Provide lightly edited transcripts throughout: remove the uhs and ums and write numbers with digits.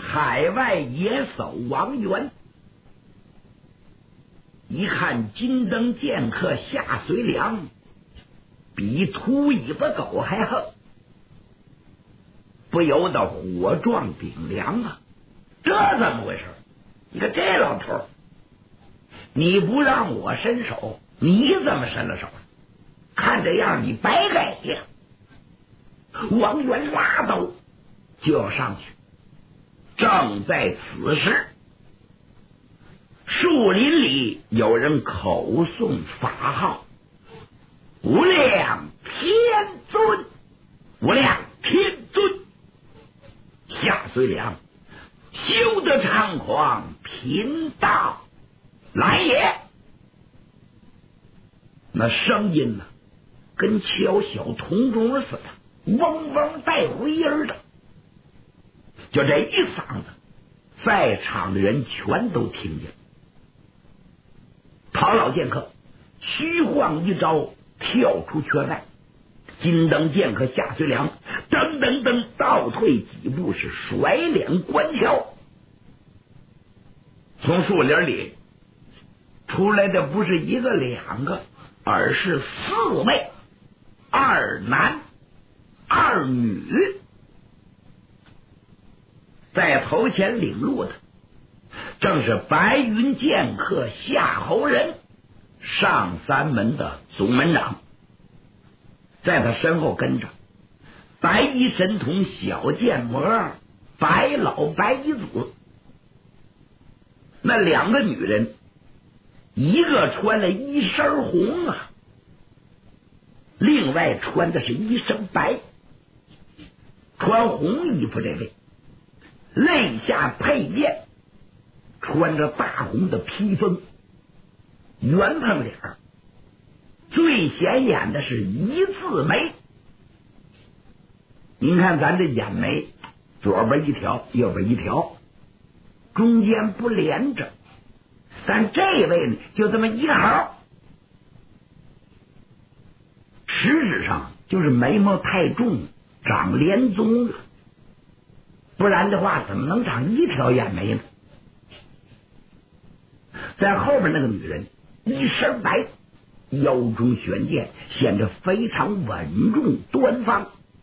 海外野叟王元一看金灯剑客夏随良比秃尾巴狗还横，不由得火撞顶梁啊！这怎么回事？你看这老头，你不让我伸手，你怎么伸了手？看这样你白给呀！王元拉刀就要上去，正在此时，树林里有人口诵法号：无量天尊，无量天尊。夏遂良休得猖狂，贫道来也。那声音呢，跟敲小铜钟似的，嗡嗡带回音的。就这一嗓子，在场的人全都听见。唐老剑客虚晃一招，跳出圈外，金灯剑客夏遂良噔噔噔倒退几步，是甩脸观瞧。从树林里出来的不是一个两个，而是4位，二男二女。在头前领路的正是白云剑客夏侯仁，上三门的总门长。在他身后跟着白衣神童小剑魔白老白衣子。那2个女人，一个穿了一身红啊，另外穿的是一身白。穿红衣服这位肋下佩剑，穿着大红的披风，圆胖脸，最显眼的是一字眉。您看咱这眼眉，左边一条，右边一条，中间不连着，但这位呢，就这么一毫。实质上就是眉毛太重，长连宗了，不然的话怎么能长一条眼眉呢？在后边那个女人一身白，腰中悬剑，显得非常稳重端方。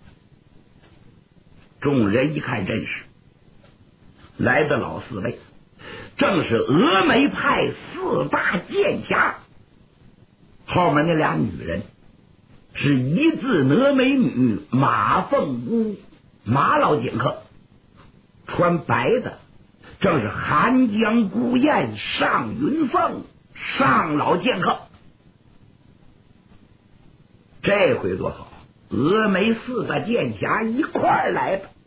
众人一看认识，来的老4位正是峨眉派4大剑侠。后面那俩女人是一字峨眉女马凤姑马老剑客，穿白的正是寒江孤雁上云凤上老剑客。这回多好，峨眉4大剑侠一块儿来的。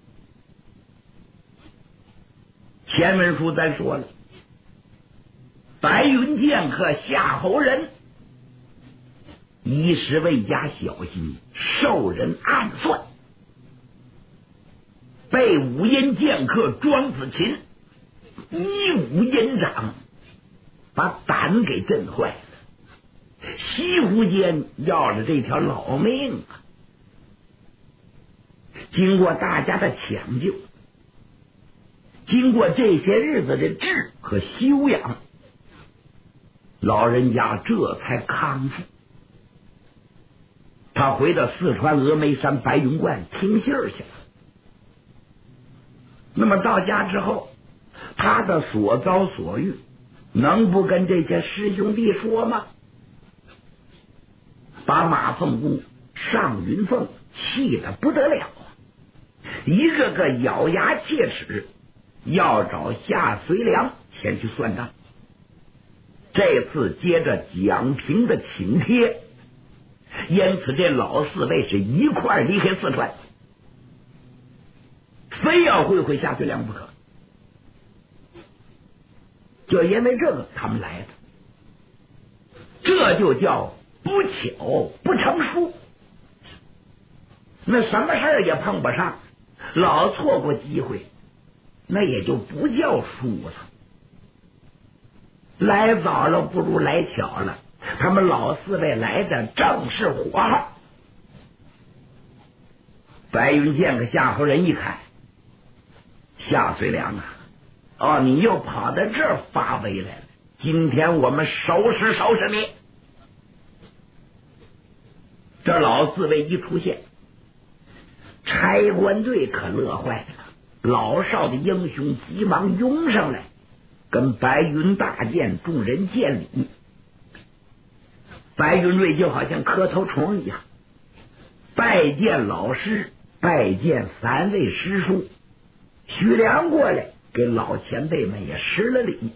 前文书咱说了，白云剑客夏侯仁一时未加小心，受人暗算，被五阴剑客庄子琴一舞阴掌，把胆给震坏了，稀乎间要了这条老命啊！经过大家的抢救，经过这些日子的治和休养，老人家这才康复。他回到四川峨眉山白云观听信儿去了。那么到家之后，他的所遭所遇能不跟这些师兄弟说吗？把马凤姑上云凤气得不得了，一个个咬牙切齿，要找夏随良前去算账。这次接着蒋平的请帖，因此这老4位是一块离开四川，非要会夏随良不可。就因为这个他们来的，这就叫不巧不成书。那什么事儿也碰不上，老错过机会，那也就不叫输了。来早了不如来巧了，他们老4位来的正是火候。白云剑和夏侯仁一看， 夏遂良啊，哦，你又跑到这儿发威来了，今天我们收拾收拾你。这老四位一出现，差官队可乐坏了，老少的英雄急忙涌上来，跟白云大剑众人见礼。白云瑞就好像磕头虫一样，拜见老师，拜见三位师叔。徐良过来给老前辈们也施了礼。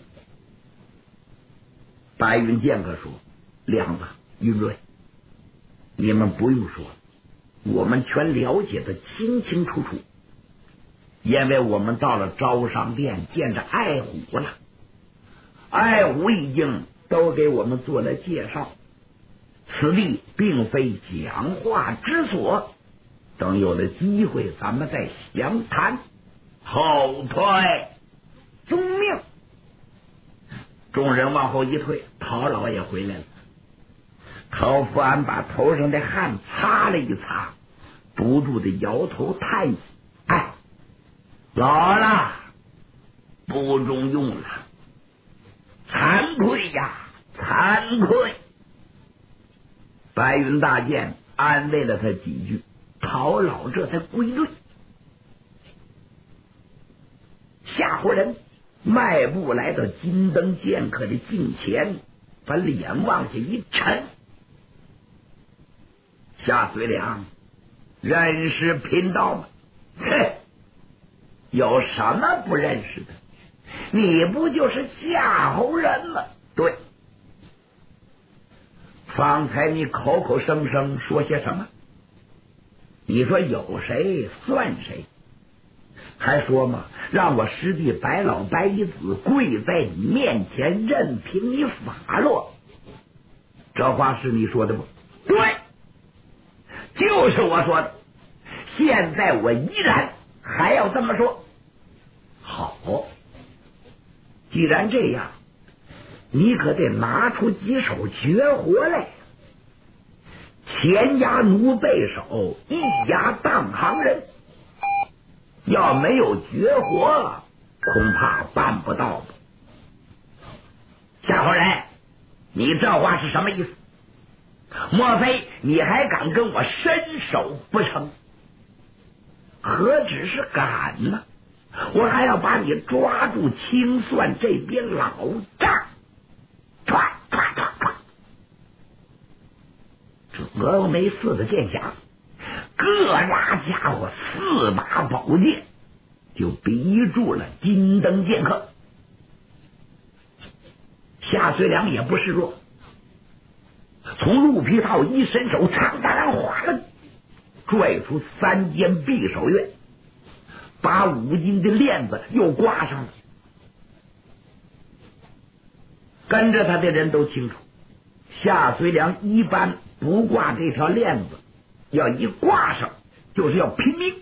白云剑客说：梁子、云瑞，你们不用说，我们全了解的清清楚楚，因为我们到了招商店见着爱虎了，爱虎已经都给我们做了介绍，此地并非讲话之所，等有了机会咱们再详谈。后退，遵命。众人往后一退，陶老爷回来了。陶福安把头上的汗擦了一擦，不住的摇头叹息：哎，老了，不中用了，惭愧呀，惭愧。白云大剑安慰了他几句，陶老这才归队。夏侯人迈步来到金灯剑客的近前，把脸往下一沉。夏遂良，认识贫道吗？嘿，有什么不认识的？你不就是夏侯人吗？对。方才你口口声声说些什么？你说有谁算谁？还说嘛，让我师弟白老白一子跪在你面前，任凭你发落。这话是你说的不？对，就是我说的。现在我依然还要这么说。好，既然这样，你可得拿出几手绝活来。前压奴背手，一压当行人。要没有绝活，恐怕办不到吧。夏侯人，你这话是什么意思？莫非你还敢跟我伸手不成？何止是敢呢，我还要把你抓住清算这边老账。唰唰唰唰，这峨眉寺的剑侠各拉家伙4把宝剑，就逼住了金灯剑客。夏遂良也不示弱，从鹿皮套一伸手，长大郎哗啦拽出3间匕首钺，把5斤的链子又挂上了。跟着他的人都清楚，夏遂良一般不挂这条链子，要一挂上就是要拼命。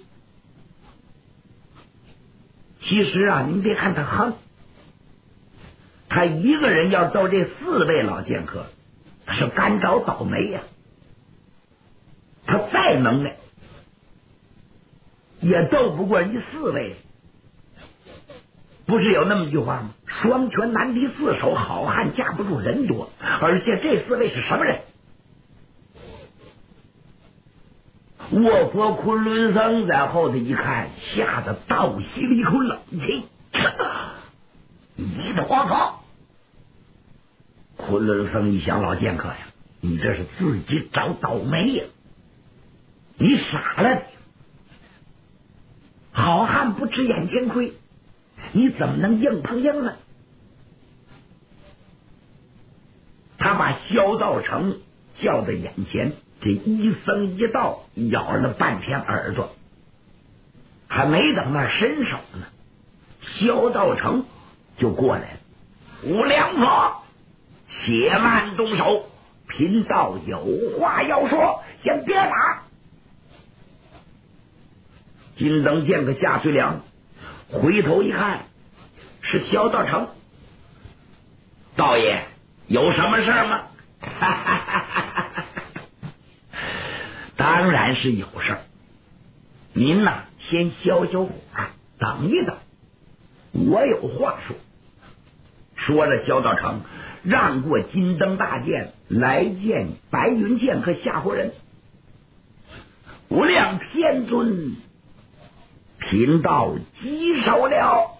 其实啊，您别看他横，他一个人要斗这4位老剑客，他是干找倒霉呀。他再能耐，也斗不过人家4位。不是有那么一句话吗？双拳难敌4手，好汉架不住人多。而且这4位是什么人？卧佛昆仑僧在后头一看，吓得倒吸了一口冷气。你的活佛！昆仑僧一想，老剑客呀，你这是自己找倒霉呀！你傻了，好汉不吃眼前亏，你怎么能硬碰硬呢？他把萧道成叫在眼前，这一僧一道咬了半天耳朵，还没等那伸手呢，萧道成就过来了。无良佛，且慢动手，贫道有话要说，先别打。金灯剑客夏遂良回头一看，是萧道成。道爷，有什么事吗？当然是有事儿。您呐，先消消火，等一等， 我有话说。说着，萧道成让过金灯大剑来见白云剑和夏侯人。无量天尊贫道稽首了。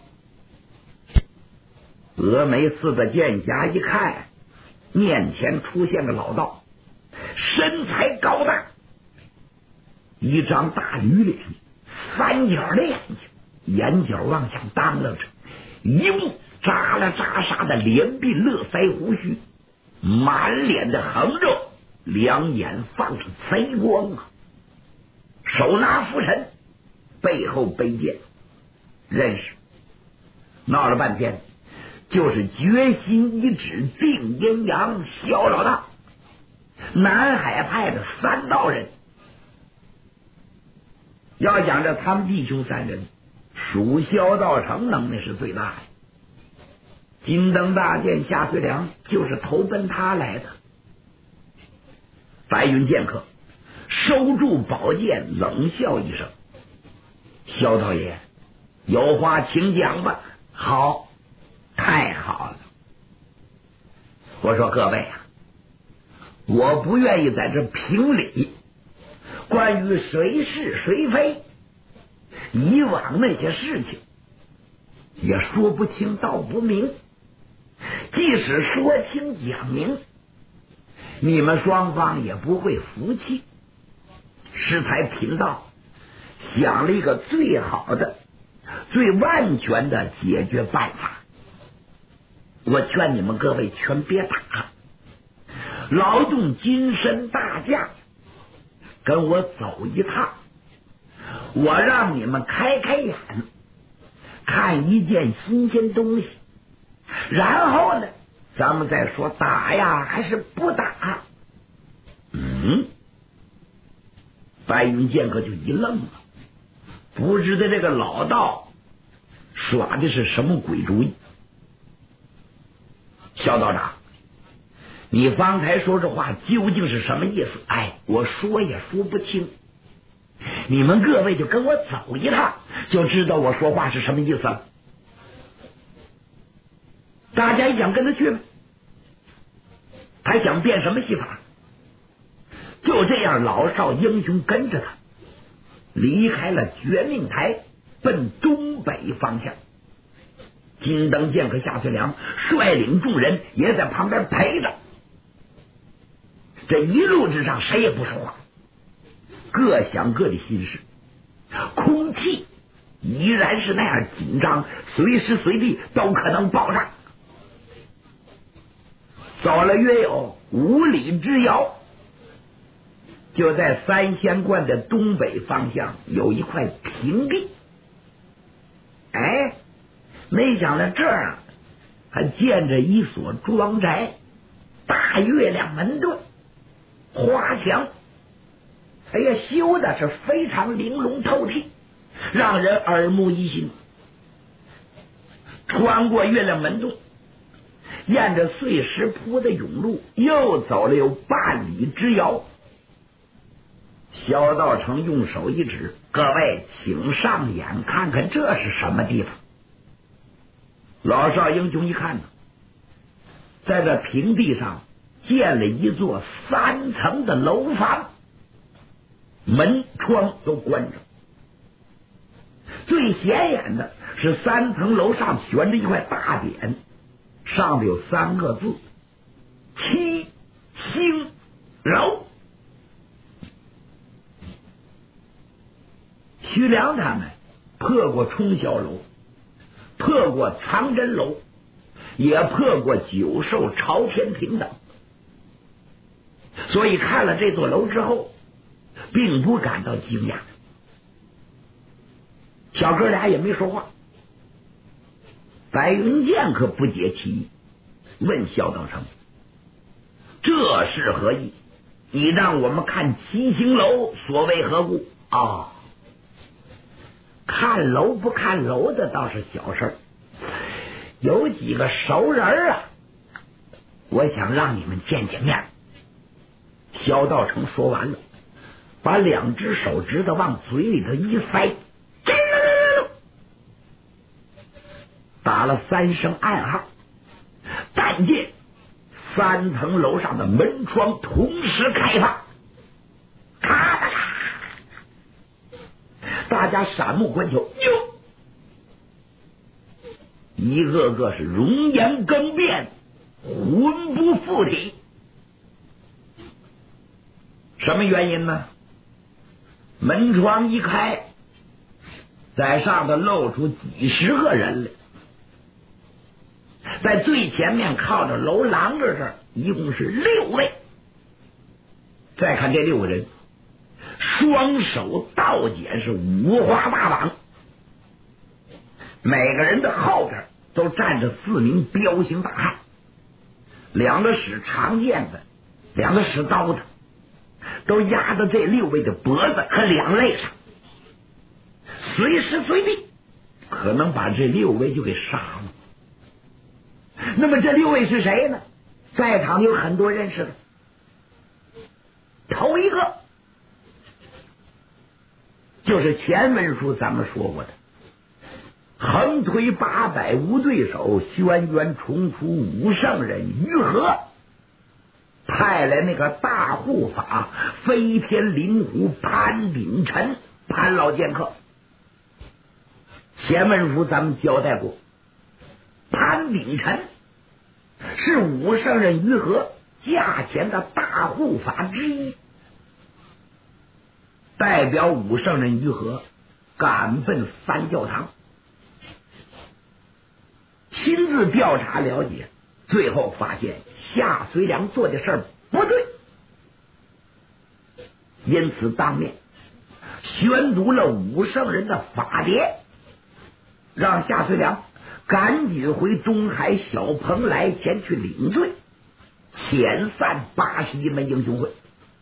峨眉寺的剑侠一看，面前出现个老道，身材高大，一张大驴脸，三角的眼睛，眼角往下当啷着，一目扎了扎沙的连鬓络腮胡须，满脸的横肉，两眼放着贼光啊，手拿拂尘，背后背剑，认识。闹了半天，就是决心一指定阴阳萧老大，南海派的三道人。要讲这他们弟兄三人，属萧道成能耐是最大的。金灯大剑夏遂良就是投奔他来的。白云剑客收住宝剑，冷笑一声：“萧道爷，有话请讲吧。”“好，太好了。”我说各位啊，我不愿意在这评理，关于谁是谁非，以往那些事情也说不清道不明，即使说清讲明，你们双方也不会服气。适才贫道想了一个最好的最万全的解决办法，我劝你们各位全别打，劳动精神大驾，跟我走一趟，我让你们开开眼，看一件新鲜东西，然后呢咱们再说打呀还是不打。白云剑客就一愣了，不知道这个老道耍的是什么鬼主意。萧道长，你方才说这话究竟是什么意思？我说也说不清，你们各位就跟我走一趟，就知道我说话是什么意思了。大家也想跟他去吗？他想变什么戏法？就这样，老少英雄跟着他离开了绝命台，奔东北方向。金灯剑客夏遂良率领众人也在旁边陪着。这一路之上，谁也不说话，各想各的心事，空气依然是那样紧张，随时随地都可能爆炸。走了约有5里之遥，就在三仙观的东北方向有一块平地。没想到这儿还建着一所庄宅，大月亮门洞，花墙，修的是非常玲珑透剔，让人耳目一新。穿过月亮门洞，沿着碎石铺的甬路又走了有半里之遥。萧道成用手一指：“各位请上眼看看这是什么地方。”老少英雄一看呢，在这平地上建了一座3层的楼房，门窗都关着。最显眼的是3层楼上悬着一块大匾，上面有3个字：七星楼。徐良他们破过冲霄楼，破过藏真楼，也破过九寿朝天亭等，所以看了这座楼之后并不感到惊讶。小哥俩也没说话。白云剑可不解其意，问萧道成：“这是何意？你让我们看七星楼，所为何故？”看楼不看楼的倒是小事，有几个熟人我想让你们见见面。萧道成说完了，把2只手指头往嘴里头一塞， 打了3声暗号，但见3层楼上的门窗同时开放，咔哒咔，大家闪目观瞧，哟，一个个是容颜更变，魂不附体。什么原因呢？门窗一开，在上头露出几十个人来，在最前面靠着楼廊这儿，一共是6位。再看这6个人，双手倒剪，是五花大绑，每个人的后边都站着4名彪形大汉，2个使长剑的，2个使刀的，都压在这6位的脖子和两肋上，随时随地可能把这6位就给杀了。那么这6位是谁呢？在场有很多认识的。头一个就是前文书咱们说过的横推800无对手，轩辕重出武圣人于和派来那个大护法飞天灵狐潘秉辰，潘老剑客。前文书咱们交代过，潘秉辰是武圣人于和驾前的大护法之一，代表武圣人于和赶奔三教堂，亲自调查了解，最后发现夏遂良做的事儿不对，因此当面宣读了武圣人的法典，让夏遂良赶紧回东海小蓬莱前去领罪，遣散81门英雄会。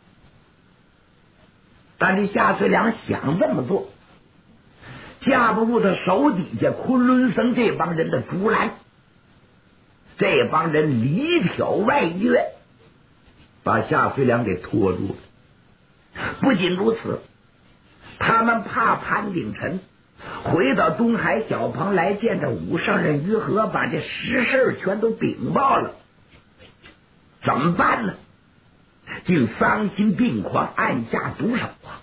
但是夏遂良想这么做，架不住他手底下昆仑僧这帮人的阻拦，这帮人里挑外约，把夏遂良给拖住了。不仅如此，他们怕潘秉辰回到东海小蓬来见着武圣人于和，把这实事全都禀报了，怎么办呢？竟丧心病狂，暗下毒手啊！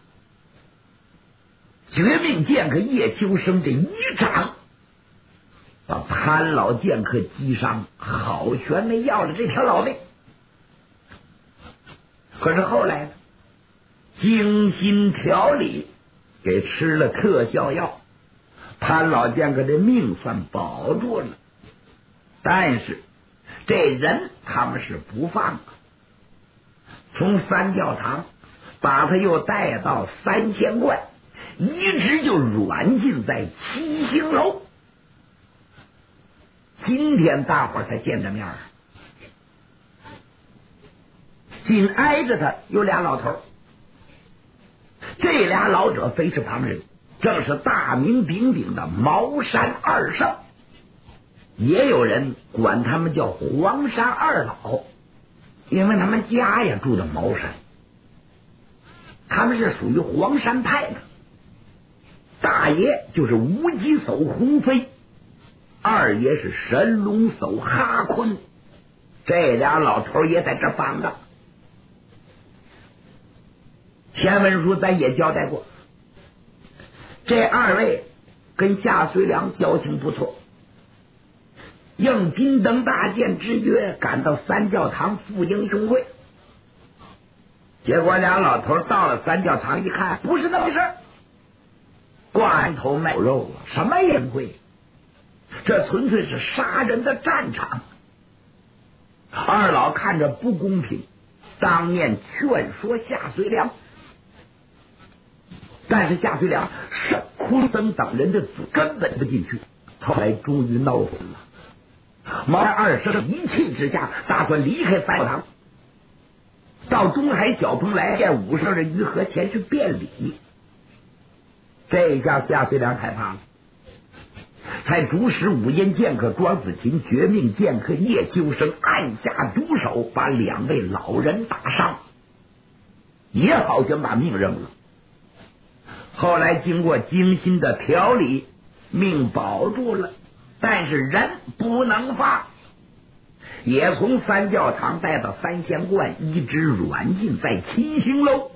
绝命剑客叶秋生这一掌把潘老剑客击伤，好悬没要了这条老命。可是后来呢，精心调理，给吃了特效药，潘老剑客的命算保住了。但是这人他们是不放的，从三教堂把他又带到3000观，一直就软禁在7星楼。今天大伙儿才见着面，紧挨着他有俩老头，这俩老者非是旁人，正是大名鼎鼎的茅山2圣，也有人管他们叫黄山2老，因为他们家也住在茅山，他们是属于黄山派的。大爷就是无极叟洪飞，二爷是神龙叟哈坤，这俩老头也在这绑着。前文书咱也交代过，这2位跟夏遂良交情不错，应金灯大剑之约，赶到三教堂赴英雄会。结果俩老头到了三教堂一看，不是那回事，挂头卖肉啊，什么也不会，这纯粹是杀人的战场。2老看着不公平，当面劝说夏遂良，但是夏遂良是枯僧等人的嘴根本不进去，后来终于闹混了。茅山2圣一气之下，打算离开三教堂，到东海小蓬来见武圣人于和前去辩理。这下夏遂良害怕了，才主使五阴剑客庄子琴、绝命剑客叶秋生暗下毒手，把2位老人打伤，也好像把命扔了。后来经过精心的调理，命保住了， 但是人不能放，也从三教堂带到三仙观，一直软禁在七星楼。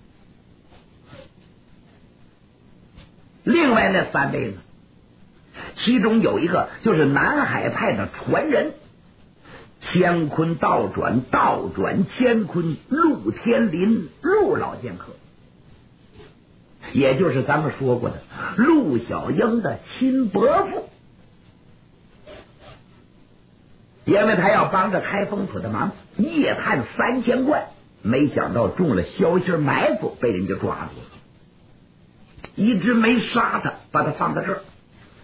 另外那3位呢，其中有一个就是南海派的传人，乾坤倒转乾坤，陆天林陆老剑客，也就是咱们说过的陆小英的亲伯父。因为他要帮着开封府的忙，夜探三仙观，没想到中了消息埋伏，被人家抓住了，一直没杀他，把他放在这儿。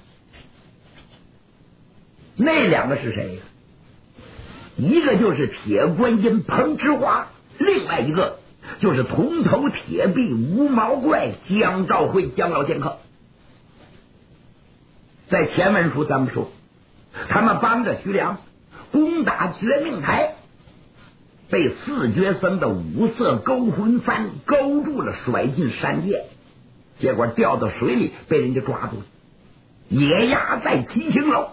那2个是谁呀？一个就是铁观音彭之华，另外一个就是铜头铁臂无毛怪姜兆辉姜老剑客。在前文书咱们说，他们帮着徐良攻打绝命台，被4绝僧的五色勾魂幡勾住了，甩进山涧，结果掉到水里，被人家抓住了，也压在七星楼。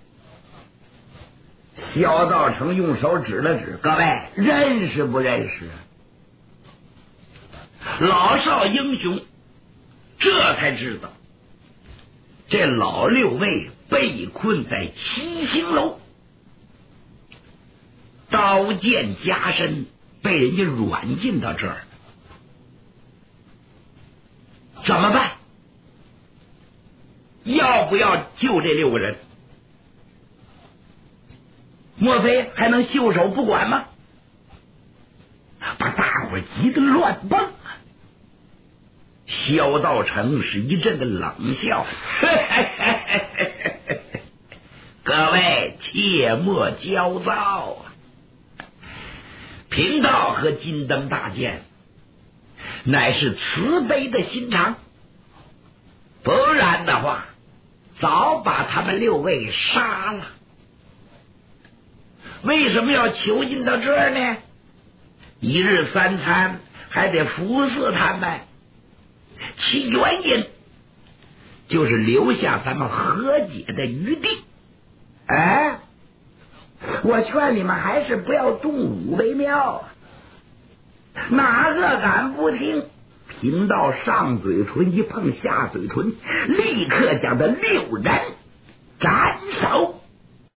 萧道成用手指了指，各位认识不认识？老少英雄这才知道，这老6位被困在七星楼，刀剑加身，被人家软禁到这儿，怎么办？要不要救这6个人？莫非还能袖手不管吗？把大伙急得乱蹦啊！萧道成是一阵的冷笑，各位切莫焦躁啊！贫道和金灯大剑乃是慈悲的心肠，不然的话早把他们6位杀了。为什么要囚禁到这儿呢？一日3餐还得服侍他们，其原因就是留下咱们和解的余地。哎，我劝你们还是不要动武为妙，哪个敢不听？贫道上嘴唇一碰下嘴唇，立刻将这6人斩首。